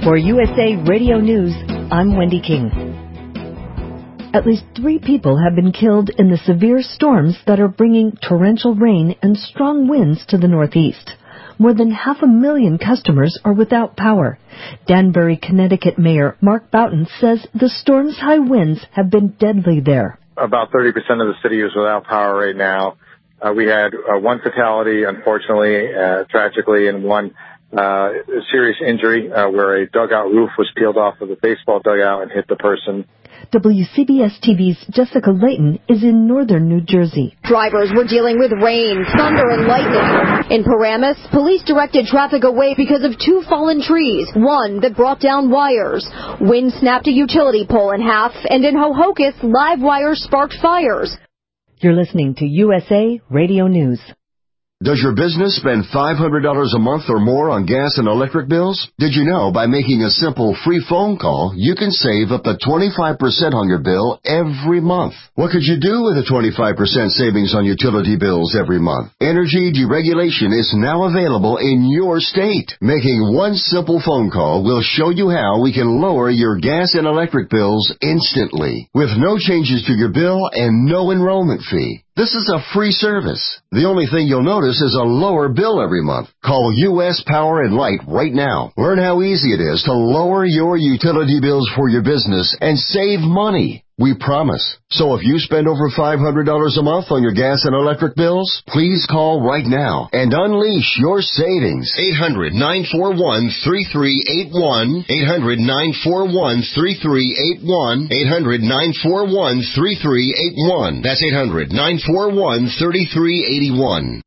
For USA Radio News, I'm Wendy King. At least 3 people have been killed in the severe storms that are bringing torrential rain and strong winds to the Northeast. More than 500,000 customers are without power. Danbury, Connecticut Mayor Mark Boughton says the storm's high winds have been deadly there. About 30% of the city is without power right now. We had one fatality, unfortunately, tragically, and one serious injury where a dugout roof was peeled off of the baseball dugout and hit the person. WCBS TV's Jessica Layton is in northern New Jersey. Drivers were dealing with rain, thunder, and lightning. In Paramus, police directed traffic away because of 2 fallen trees, one that brought down wires. Wind snapped a utility pole in half, and in Hohokus, live wires sparked fires. You're listening to USA Radio News. Does your business spend $500 a month or more on gas and electric bills? Did you know by making a simple free phone call, you can save up to 25% on your bill every month? What could you do with a 25% savings on utility bills every month? Energy deregulation is now available in your state. Making one simple phone call will show you how we can lower your gas and electric bills instantly, with no changes to your bill and no enrollment fee. This is a free service. The only thing you'll notice is a lower bill every month. Call U.S. Power and Light right now. Learn how easy it is to lower your utility bills for your business and save money. We promise. So if you spend over $500 a month on your gas and electric bills, please call right now and unleash your savings. 800-941-3381. 800-941-3381. 800-941-3381. That's 800-941-3381.